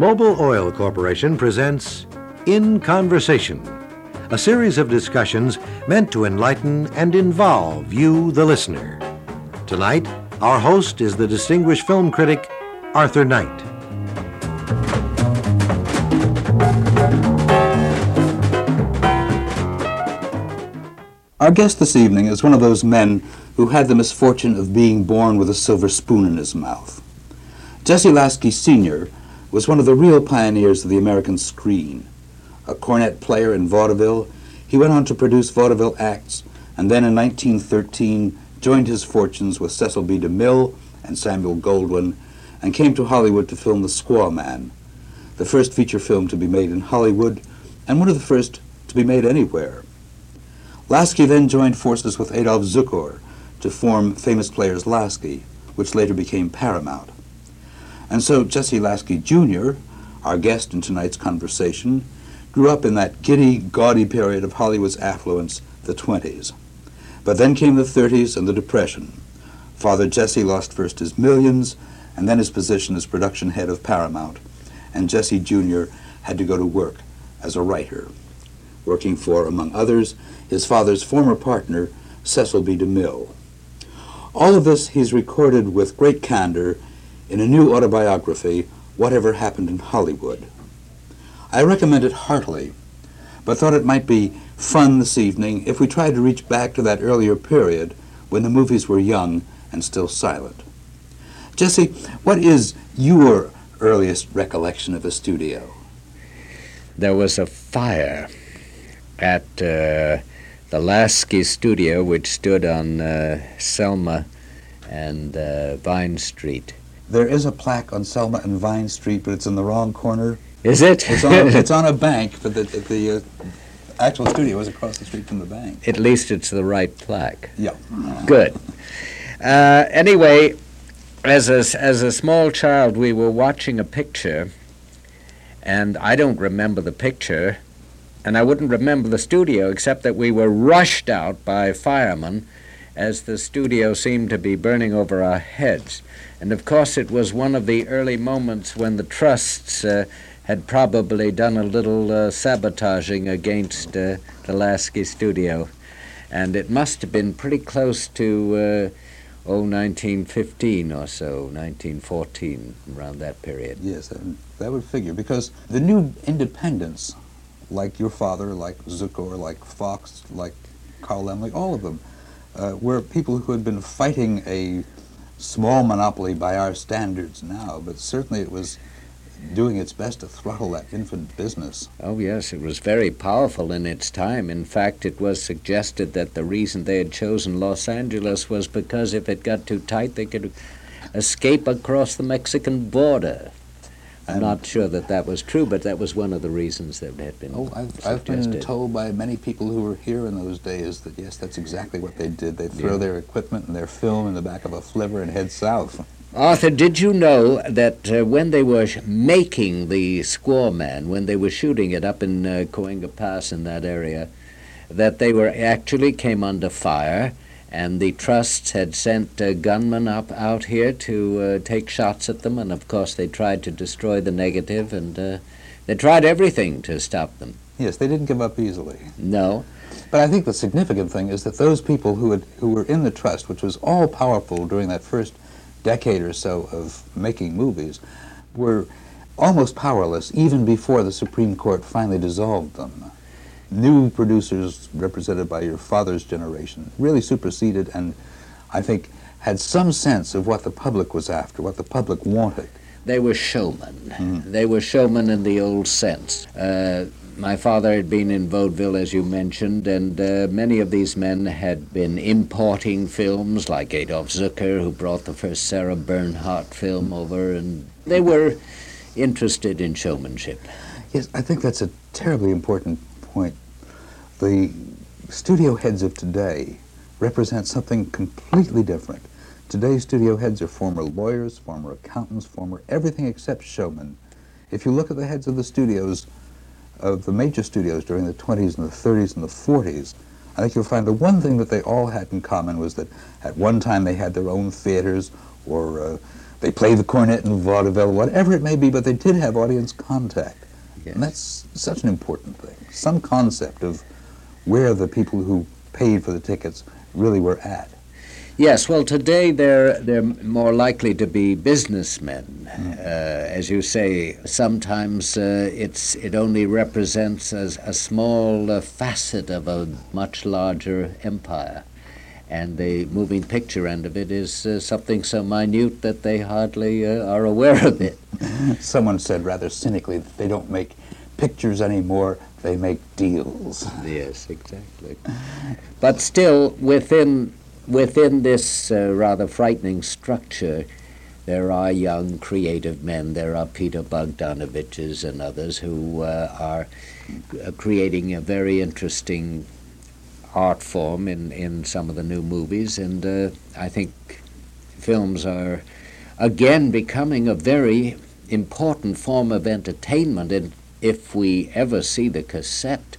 Mobil Oil Corporation presents In Conversation, a series of discussions meant to enlighten and involve you, the listener. Tonight, our host is the distinguished film critic, Arthur Knight. Our guest this evening is one of those men who had the misfortune of being born with a silver spoon in his mouth. Jesse Lasky Sr. was one of the real pioneers of the American screen. A cornet player in vaudeville, he went on to produce vaudeville acts, and then in 1913 joined his fortunes with Cecil B. DeMille and Samuel Goldwyn, and came to Hollywood to film The Squaw Man, the first feature film to be made in Hollywood, and one of the first to be made anywhere. Lasky then joined forces with Adolph Zukor to form Famous Players Lasky, which later became Paramount. And so Jesse Lasky Jr., our guest in tonight's conversation, grew up in that giddy, gaudy period of Hollywood's affluence, the 20s. But then came the 30s and the Depression. Father Jesse lost first his millions, and then his position as production head of Paramount, and Jesse Jr. had to go to work as a writer, working for, among others, his father's former partner, Cecil B. DeMille. All of this he's recorded with great candor in a new autobiography, Whatever Happened in Hollywood. I recommend it heartily, but thought it might be fun this evening if we tried to reach back to that earlier period when the movies were young and still silent. Jesse, what is your earliest recollection of a studio? There was a fire at the Lasky studio, which stood on Selma and Vine Street. There is a plaque on Selma and Vine Street, but it's in the wrong corner. Is it? It's on a bank, but the actual studio is across the street from the bank. At least it's the right plaque. Yeah. Good. Anyway, as a small child, we were watching a picture, and I don't remember the picture, and I wouldn't remember the studio, except that we were rushed out by firemen as the studio seemed to be burning over our heads. And of course it was one of the early moments when the trusts had probably done a little sabotaging against the Lasky studio. And it must have been pretty close to 1915 or so, 1914, around that period. Yes, that would figure, because the new independents, like your father, like Zukor, like Fox, like Carl Laemmle, all of them, were people who had been fighting a small monopoly by our standards now, but certainly it was doing its best to throttle that infant business. Oh yes, it was very powerful in its time. In fact, it was suggested that the reason they had chosen Los Angeles was because if it got too tight, they could escape across the Mexican border. I'm not sure that was true, but that was one of the reasons that had been suggested. I've been told by many people who were here in those days that, yes, that's exactly what they did. They'd throw their equipment and their film in the back of a flivver and head south. Arthur, did you know that when they were making the Squaw Man, when they were shooting it up in Coenga Pass in that area, that they were actually came under fire, and the trusts had sent gunmen out here to take shots at them, and of course they tried to destroy the negative, and they tried everything to stop them. Yes, they didn't give up easily. No. But I think the significant thing is that those people who were in the trust, which was all powerful during that first decade or so of making movies, were almost powerless even before the Supreme Court finally dissolved them. New producers, represented by your father's generation, really superseded and, I think, had some sense of what the public was after, what the public wanted. They were showmen. Mm-hmm. They were showmen in the old sense. My father had been in vaudeville, as you mentioned, and many of these men had been importing films, like Adolph Zukor, who brought the first Sarah Bernhardt film over, and they were interested in showmanship. Yes, I think that's a terribly important point. The studio heads of today represent something completely different. Today's studio heads are former lawyers, former accountants, former everything except showmen. If you look at the heads of the studios, of the major studios during the 20s and the 30s and the 40s, I think you'll find the one thing that they all had in common was that at one time they had their own theaters, or They play the cornet in vaudeville, whatever it may be, but they did have audience contact. Yes. And that's such an important thing. Some concept of where the people who paid for the tickets really were at. Yes, well, today they're more likely to be businessmen. As you say, sometimes it only represents a small facet of a much larger empire. And the moving picture end of it is something so minute that they hardly are aware of it. Someone said rather cynically that they don't make pictures anymore, they make deals. Yes, exactly. But still, within this rather frightening structure, there are young, creative men. There are Peter Bogdanoviches and others who are creating a very interesting art form in some of the new movies, and I think films are again becoming a very important form of entertainment. And if we ever see the cassette,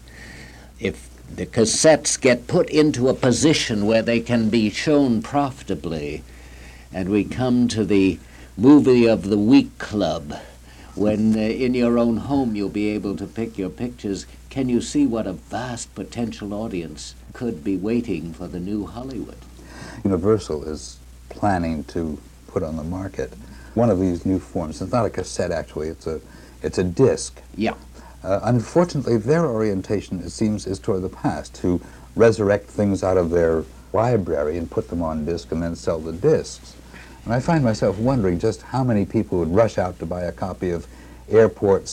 if the cassettes get put into a position where they can be shown profitably, and we come to the movie of the week club, when in your own home you'll be able to pick your pictures, can you see what a vast potential audience could be waiting for the new Hollywood? Universal is planning to put on the market one of these new forms. It's not a cassette, actually. It's a disc. Yeah. Unfortunately, their orientation, it seems, is toward the past, to resurrect things out of their library and put them on disc and then sell the discs. And I find myself wondering just how many people would rush out to buy a copy of Airport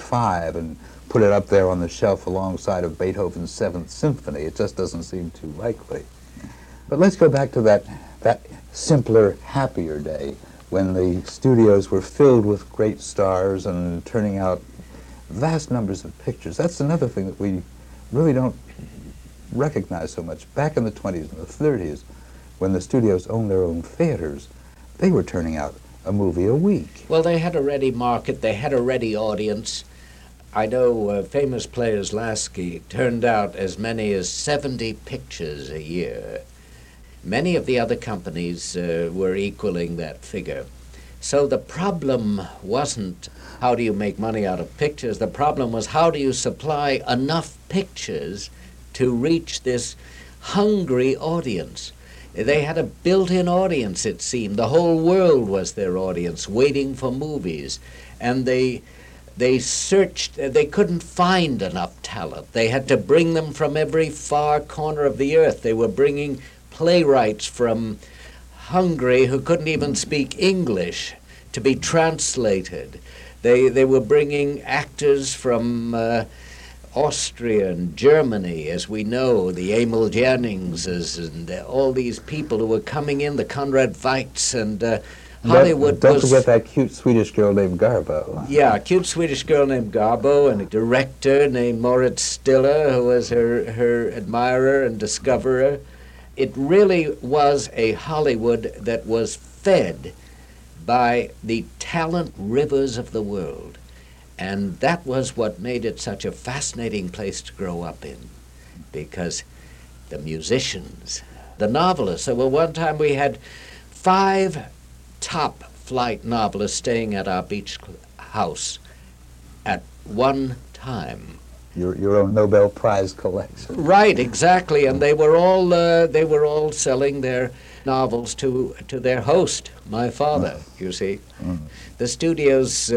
75 and put it up there on the shelf alongside of Beethoven's Seventh Symphony. It just doesn't seem too likely. But let's go back to that simpler, happier day when the studios were filled with great stars and turning out vast numbers of pictures. That's another thing that we really don't recognize so much. Back in the 20s and the 30s, when the studios owned their own theaters, they were turning out a movie a week. Well, they had a ready market, they had a ready audience. I know famous players Lasky turned out as many as 70 pictures a year. Many of the other companies were equaling that figure. So the problem wasn't how do you make money out of pictures, the problem was how do you supply enough pictures to reach this hungry audience. They had a built-in audience, it seemed. The whole world was their audience, waiting for movies. And they searched, they couldn't find enough talent. They had to bring them from every far corner of the earth. They were bringing playwrights from Hungary who couldn't even speak English to be translated. They were bringing actors from Austria and Germany, as we know, the Emil Jerningses and all these people who were coming in, the Conrad Veidts, and Hollywood Don't forget that cute Swedish girl named Garbo. Yeah, a cute Swedish girl named Garbo, and a director named Moritz Stiller, who was her admirer and discoverer. It really was a Hollywood that was fed by the talent rivers of the world. And that was what made it such a fascinating place to grow up in, because the musicians, the novelists. So one time we had 5 top flight novelists staying at our beach house at one time. Your own Nobel Prize collection. Right, exactly, and they were all selling their novels to their host, my father. You see, the studios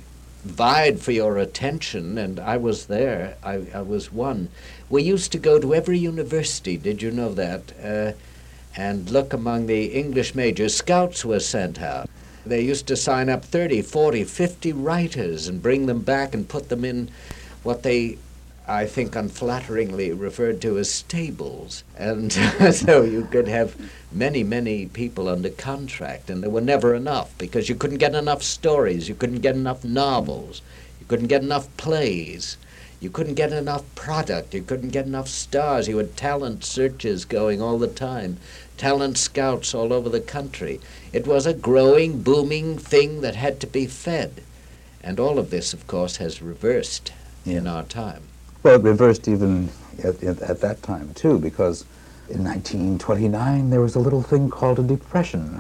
vied for your attention, and I was there. I was one. We used to go to every university. Did you know that? And look among the English majors. Scouts were sent out. They used to sign up 30, 40, 50 writers and bring them back and put them in what they, I think, unflatteringly referred to as stables. And so you could have many, many people under contract, and there were never enough because you couldn't get enough stories, you couldn't get enough novels, you couldn't get enough plays, you couldn't get enough product, you couldn't get enough stars. You had talent searches going all the time, talent scouts all over the country. It was a growing, booming thing that had to be fed. And all of this, of course, has reversed in our time. Well, it reversed even at that time, too, because in 1929 there was a little thing called a depression.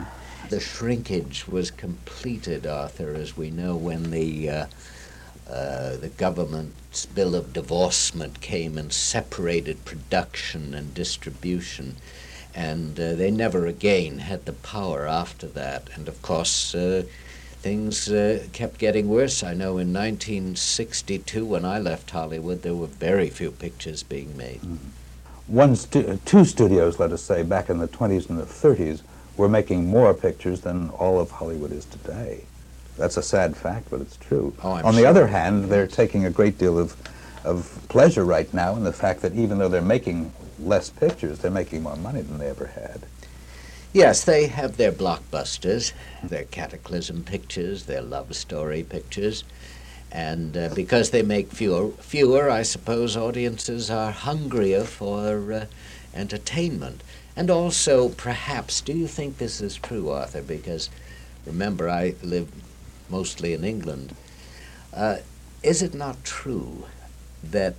The shrinkage was completed, Arthur, as we know, when the government's bill of divorcement came and separated production and distribution. And they never again had the power after that. And of course, things kept getting worse. I know in 1962, when I left Hollywood, there were very few pictures being made. Two studios, let us say, back in the 20s and the 30s, were making more pictures than all of Hollywood is today. That's a sad fact, but it's true. On the other hand, they're taking a great deal of pleasure right now in the fact that even though they're making less pictures, they're making more money than they ever had. Yes, they have their blockbusters, their cataclysm pictures, their love story pictures, and because they make fewer, I suppose audiences are hungrier for entertainment. And also, perhaps, do you think this is true, Arthur? Because, remember, I live mostly in England. Is it not true that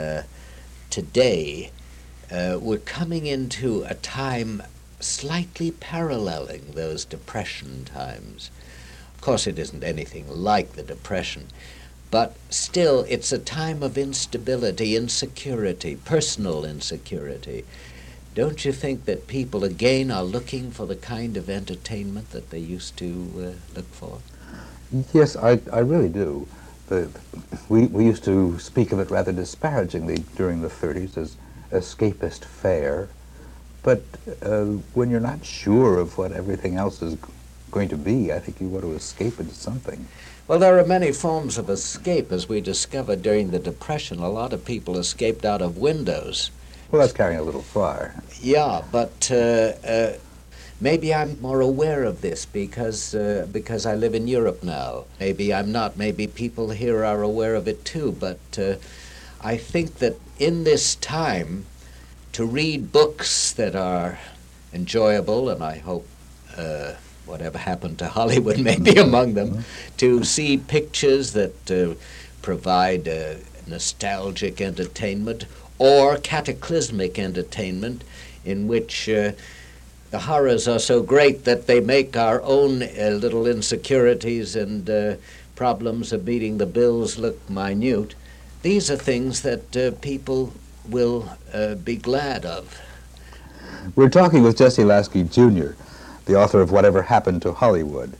today we're coming into a time slightly paralleling those Depression times? Of course, it isn't anything like the Depression, but still it's a time of instability, insecurity, personal insecurity. Don't you think that people again are looking for the kind of entertainment that they used to look for? Yes, I really do. We used to speak of it rather disparagingly during the 30s as escapist fare, but when you're not sure of what everything else is going to be, I think you want to escape into something. Well, there are many forms of escape, as we discovered during the Depression. A lot of people escaped out of windows. Well, that's carrying a little far. Yeah, but maybe I'm more aware of this because I live in Europe now. Maybe I'm not. Maybe people here are aware of it too. But I think that in this time, to read books that are enjoyable, and I hope whatever happened to Hollywood may be among them, to see pictures that provide nostalgic entertainment or cataclysmic entertainment in which the horrors are so great that they make our own little insecurities and problems of meeting the bills look minute. These are things that people will be glad of. We're talking with Jesse Lasky, Jr., the author of Whatever Happened to Hollywood.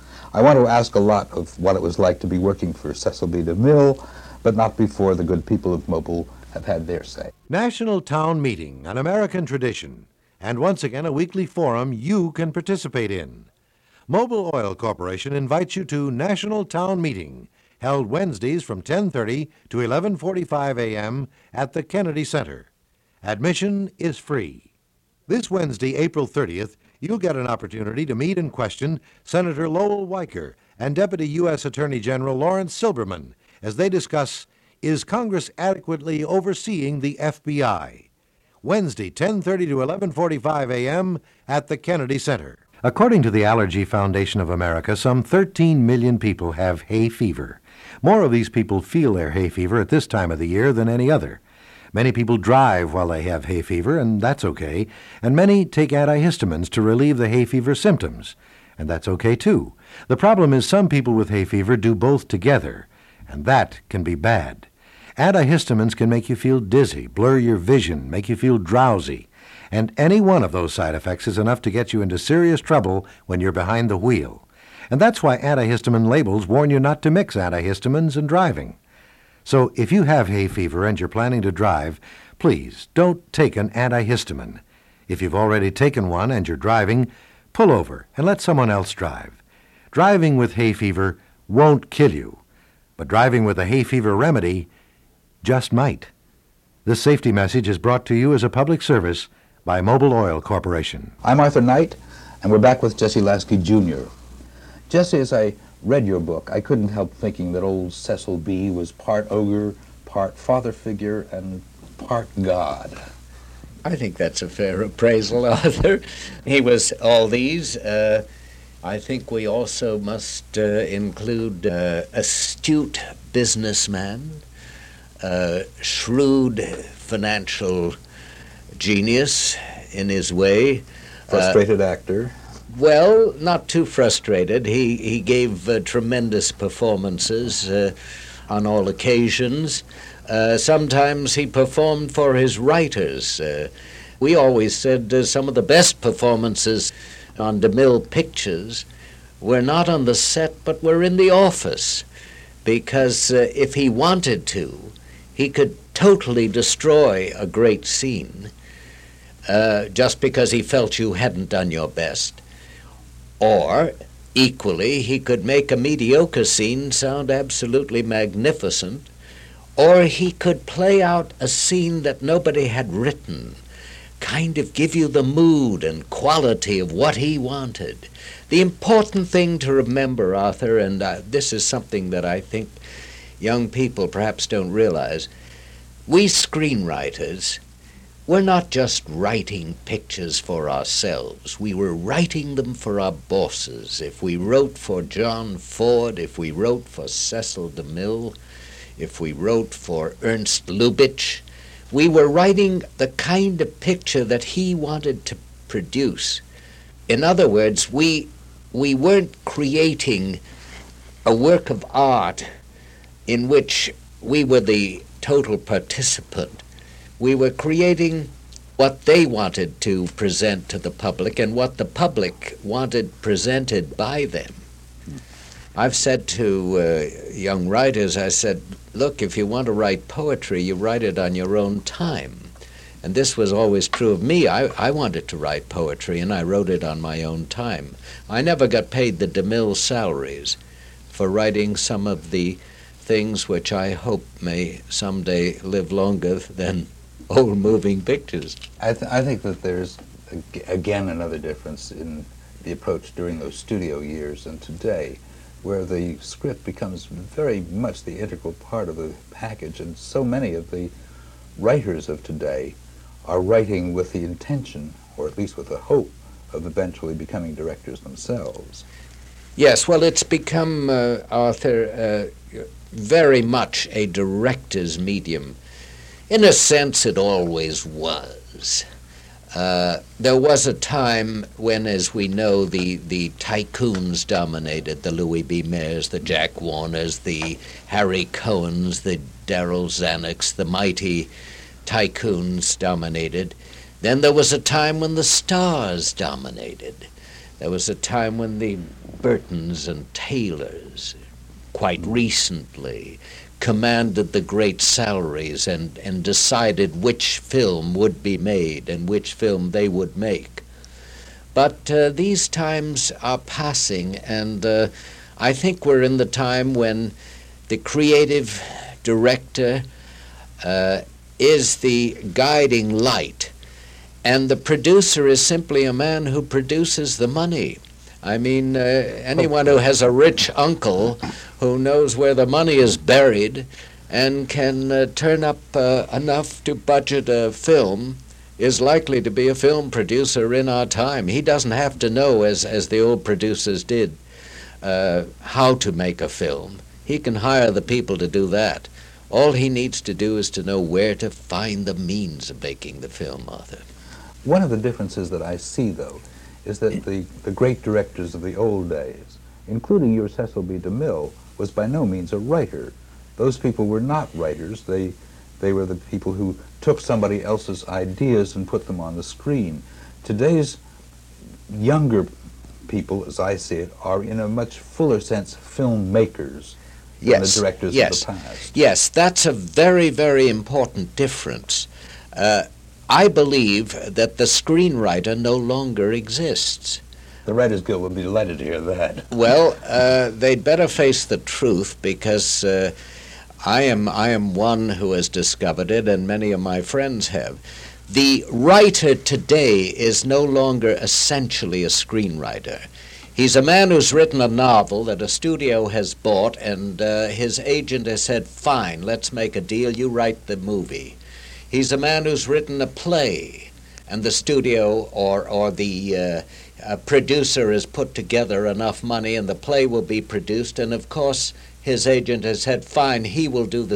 I want to ask a lot of what it was like to be working for Cecil B. DeMille, but not before the good people of Mobile have had their say. National Town Meeting, an American tradition, and once again a weekly forum you can participate in. Mobil Oil Corporation invites you to National Town Meeting, held Wednesdays from 10:30 to 11:45 a.m. at the Kennedy Center. Admission is free. This Wednesday, April 30th, you'll get an opportunity to meet and question Senator Lowell Weicker and Deputy U.S. Attorney General Lawrence Silberman as they discuss, is Congress adequately overseeing the FBI? Wednesday, 10:30 to 11:45 a.m. at the Kennedy Center. According to the Allergy Foundation of America, some 13 million people have hay fever. More of these people feel their hay fever at this time of the year than any other. Many people drive while they have hay fever, and that's okay, and many take antihistamines to relieve the hay fever symptoms, and that's okay too. The problem is some people with hay fever do both together, and that can be bad. Antihistamines can make you feel dizzy, blur your vision, make you feel drowsy, and any one of those side effects is enough to get you into serious trouble when you're behind the wheel. And that's why antihistamine labels warn you not to mix antihistamines in driving. So if you have hay fever and you're planning to drive, please don't take an antihistamine. If you've already taken one and you're driving, pull over and let someone else drive. Driving with hay fever won't kill you, but driving with a hay fever remedy just might. This safety message is brought to you as a public service by Mobil Oil Corporation. I'm Arthur Knight, and we're back with Jesse Lasky, Jr. Jesse, as I read your book, I couldn't help thinking that old Cecil B. was part ogre, part father figure, and part God. I think that's a fair appraisal, Arthur. He was all these. I think we also must include astute businessman, shrewd financial genius in his way. Frustrated actor. Well, not too frustrated. He gave tremendous performances on all occasions. Sometimes he performed for his writers. We always said some of the best performances on DeMille pictures were not on the set, but were in the office, because if he wanted to, he could totally destroy a great scene just because he felt you hadn't done your best. Or, equally, he could make a mediocre scene sound absolutely magnificent, or he could play out a scene that nobody had written, kind of give you the mood and quality of what he wanted. The important thing to remember, Arthur, and this is something that I think young people perhaps don't realize, we screenwriters, we're not just writing pictures for ourselves. We were writing them for our bosses. If we wrote for John Ford, if we wrote for Cecil DeMille, if we wrote for Ernst Lubitsch, we were writing the kind of picture that he wanted to produce. In other words, we weren't creating a work of art in which we were the total participant. We were creating what they wanted to present to the public and what the public wanted presented by them. I've said to young writers, I said, look, if you want to write poetry, you write it on your own time. And this was always true of me. I wanted to write poetry, and I wrote it on my own time. I never got paid the DeMille salaries for writing some of the things which I hope may someday live longer than old moving pictures. I think that there's, again, another difference in the approach during those studio years and today, where the script becomes very much the integral part of the package, and so many of the writers of today are writing with the intention, or at least with the hope, of eventually becoming directors themselves. Yes, well, it's become, Arthur, very much a director's medium. In a sense, it always was. There was a time when, as we know, the tycoons dominated, the Louis B. Mayers, the Jack Warners, the Harry Cohens, the Darryl Zanucks, the mighty tycoons dominated. Then there was a time when the stars dominated. There was a time when the Burtons and Taylors, quite recently, commanded the great salaries and decided which film would be made and which film they would make. But these times are passing, and I think we're in the time when the creative director is the guiding light, and the producer is simply a man who produces the money. I mean, anyone who has a rich uncle who knows where the money is buried and can turn up enough to budget a film is likely to be a film producer in our time. He doesn't have to know, as the old producers did, how to make a film. He can hire the people to do that. All he needs to do is to know where to find the means of making the film, Arthur. One of the differences that I see, though, is that the great directors of the old days, including your Cecil B. DeMille, was by no means a writer. Those people were not writers. They were the people who took somebody else's ideas and put them on the screen. Today's younger people, as I see it, are in a much fuller sense filmmakers than the directors of the past. Yes, that's a very, very important difference. I believe that the screenwriter no longer exists. The Writers Guild would be delighted to hear that. Well, they'd better face the truth, because I am one who has discovered it, and many of my friends have. The writer today is no longer essentially a screenwriter. He's a man who's written a novel that a studio has bought, and his agent has said, fine, let's make a deal, you write the movie. He's a man who's written a play, and the studio or the producer has put together enough money, and the play will be produced, and of course his agent has said, fine, he will do the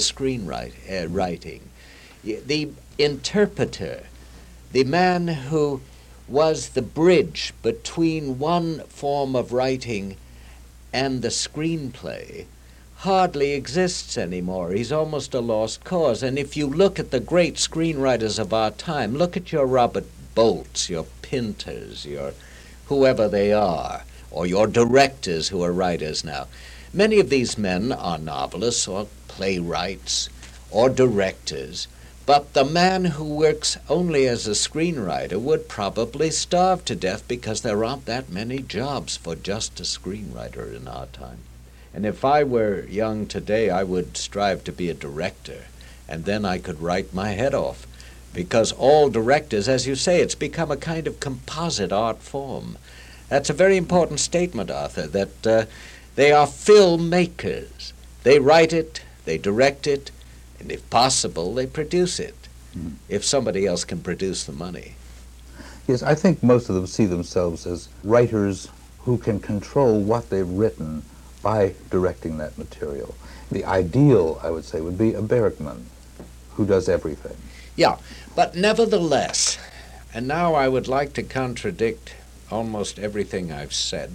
screenwriting. The interpreter, the man who was the bridge between one form of writing and the screenplay hardly exists anymore. He's almost a lost cause. And if you look at the great screenwriters of our time, look at your Robert Bolts, your Pinters, your whoever they are, or your directors who are writers now. Many of these men are novelists or playwrights or directors, but the man who works only as a screenwriter would probably starve to death because there aren't that many jobs for just a screenwriter in our time. And if I were young today, I would strive to be a director, and then I could write my head off. Because all directors, as you say, it's become a kind of composite art form. That's a very important statement, Arthur, that they are filmmakers. They write it, they direct it, and if possible, they produce it, if somebody else can produce the money. Yes, I think most of them see themselves as writers who can control what they've written by directing that material. The ideal, I would say, would be a Bergman who does everything. Yeah, but nevertheless, and now I would like to contradict almost everything I've said,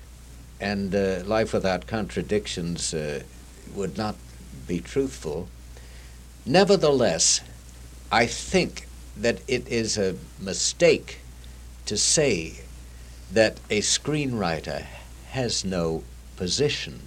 and life without contradictions would not be truthful. Nevertheless, I think that it is a mistake to say that a screenwriter has no position,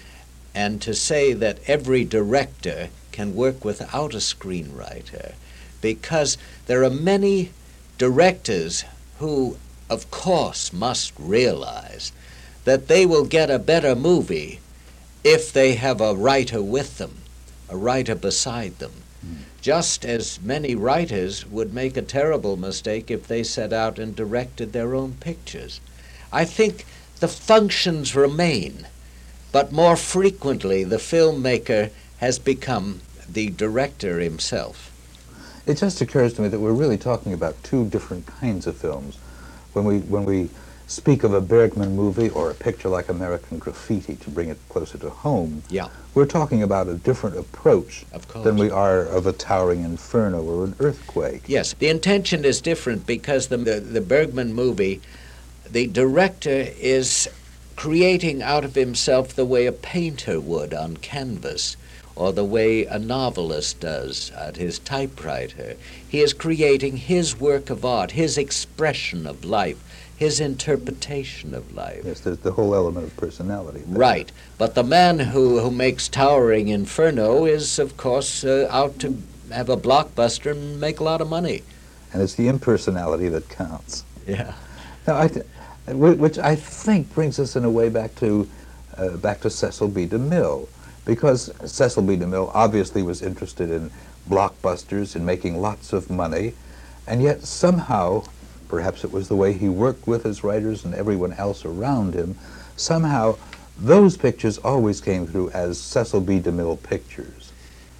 and to say that every director can work without a screenwriter, because there are many directors who, of course, must realize that they will get a better movie if they have a writer with them, a writer beside them. Just as many writers would make a terrible mistake if they set out and directed their own pictures. I think the functions remain, but more frequently the filmmaker has become the director himself. It just occurs to me that we're really talking about two different kinds of films. When we speak of a Bergman movie or a picture like American Graffiti, to bring it closer to home, Yeah, we're talking about a different approach of course. than we are of a towering inferno or an earthquake. Yes, the intention is different because the Bergman movie, the director is creating out of himself the way a painter would on canvas, or the way a novelist does at his typewriter. He is creating his work of art, his expression of life, his interpretation of life. Yes, there's the whole element of personality. Right, but the man who makes Towering Inferno is, of course, out to have a blockbuster and make a lot of money. And it's the impersonality that counts. Yeah. Now, which I think brings us in a way back to Cecil B. DeMille, because Cecil B. DeMille obviously was interested in blockbusters, in making lots of money, and yet somehow, perhaps it was the way he worked with his writers and everyone else around him, somehow those pictures always came through as Cecil B. DeMille pictures.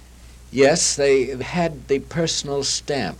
Yes, they had the personal stamp.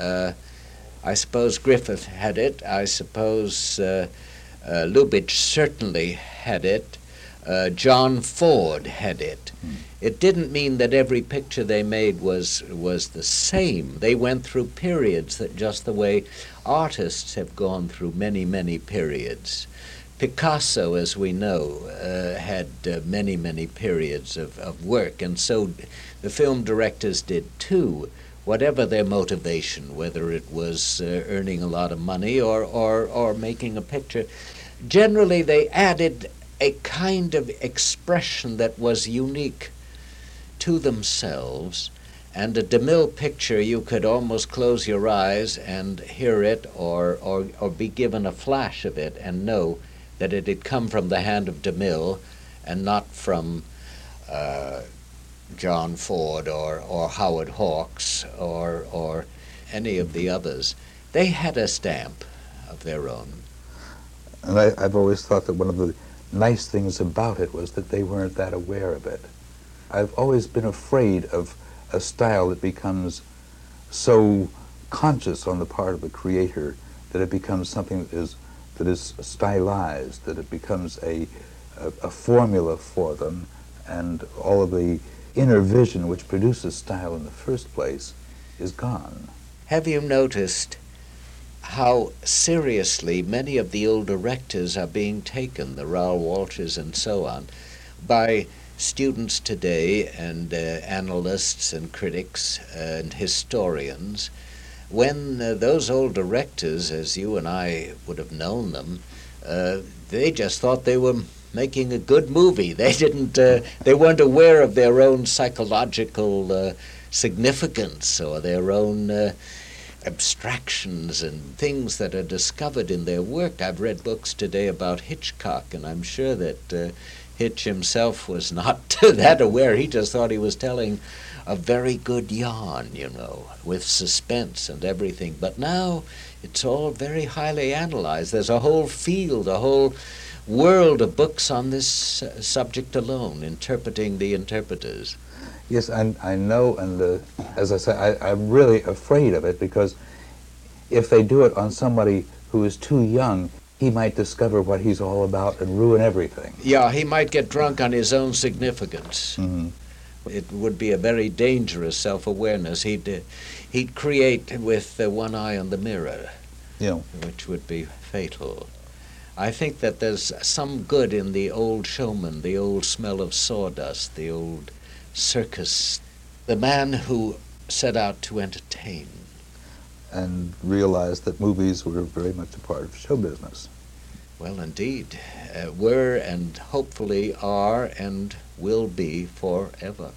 I suppose Griffith had it. I suppose Lubitsch certainly had it. John Ford had it. It didn't mean that every picture they made was the same. They went through periods, that just the way artists have gone through many, many periods. Picasso, as we know, had many, many periods of work, and so the film directors did too, whatever their motivation, whether it was earning a lot of money or making a picture. Generally, they added a kind of expression that was unique to themselves, and a DeMille picture, you could almost close your eyes and hear it or be given a flash of it and know that it had come from the hand of DeMille and not from John Ford or Howard Hawks or any of the others. They had a stamp of their own. And I've always thought that one of the nice things about it was that they weren't that aware of it. I've always been afraid of a style that becomes so conscious on the part of the creator that it becomes something that is stylized, that it becomes a formula for them, and all of the inner vision which produces style in the first place is gone. Have you noticed how seriously many of the old directors are being taken, the Raoul Walshs and so on, by students today and analysts and critics and historians, when those old directors, as you and I would have known them, they just thought they were making a good movie. They didn't. They weren't aware of their own psychological significance or their own abstractions and things that are discovered in their work. I've read books today about Hitchcock, and I'm sure that Hitch himself was not that aware. He just thought he was telling a very good yarn, you know, with suspense and everything. But now it's all very highly analyzed. There's a whole field, a whole world of books on this subject alone, interpreting the interpreters. Yes, I know, and as I say, I'm really afraid of it, because if they do it on somebody who is too young, he might discover what he's all about and ruin everything. Yeah, he might get drunk on his own significance. Mm-hmm. It would be a very dangerous self-awareness. He'd create with one eye on the mirror, Yeah. which would be fatal. I think that there's some good in the old showman, the old smell of sawdust, the old circus, the man who set out to entertain. And realized that movies were very much a part of show business. Well, indeed, were and hopefully are and will be forever.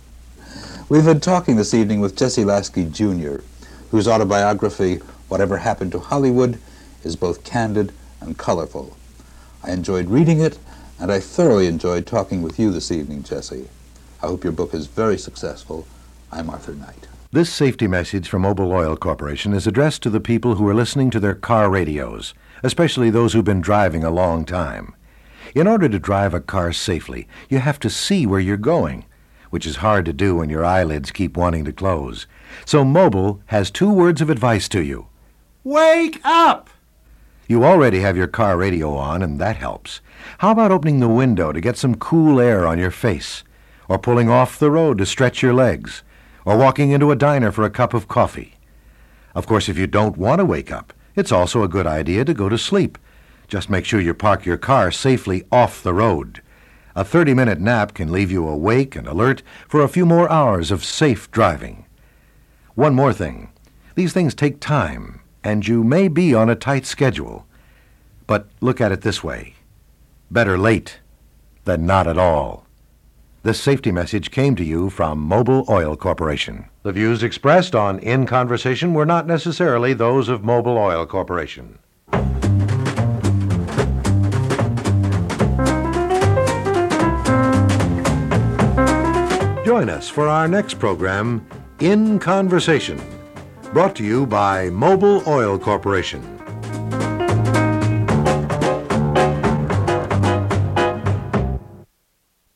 We've been talking this evening with Jesse Lasky Jr., whose autobiography, Whatever Happened to Hollywood, is both candid and colorful. I enjoyed reading it, and I thoroughly enjoyed talking with you this evening, Jesse. I hope your book is very successful. I'm Arthur Knight. This safety message from Mobil Oil Corporation is addressed to the people who are listening to their car radios, especially those who've been driving a long time. In order to drive a car safely, you have to see where you're going, which is hard to do when your eyelids keep wanting to close. So Mobil has 2 words of advice to you. Wake up! You already have your car radio on, and that helps. How about opening the window to get some cool air on your face, or pulling off the road to stretch your legs, or walking into a diner for a cup of coffee? Of course, if you don't want to wake up, it's also a good idea to go to sleep. Just make sure you park your car safely off the road. A 30-minute nap can leave you awake and alert for a few more hours of safe driving. One more thing. These things take time, and you may be on a tight schedule. But look at it this way. Better late than not at all. This safety message came to you from Mobil Oil Corporation. The views expressed on In Conversation were not necessarily those of Mobil Oil Corporation. Join us for our next program, In Conversation, brought to you by Mobil Oil Corporation.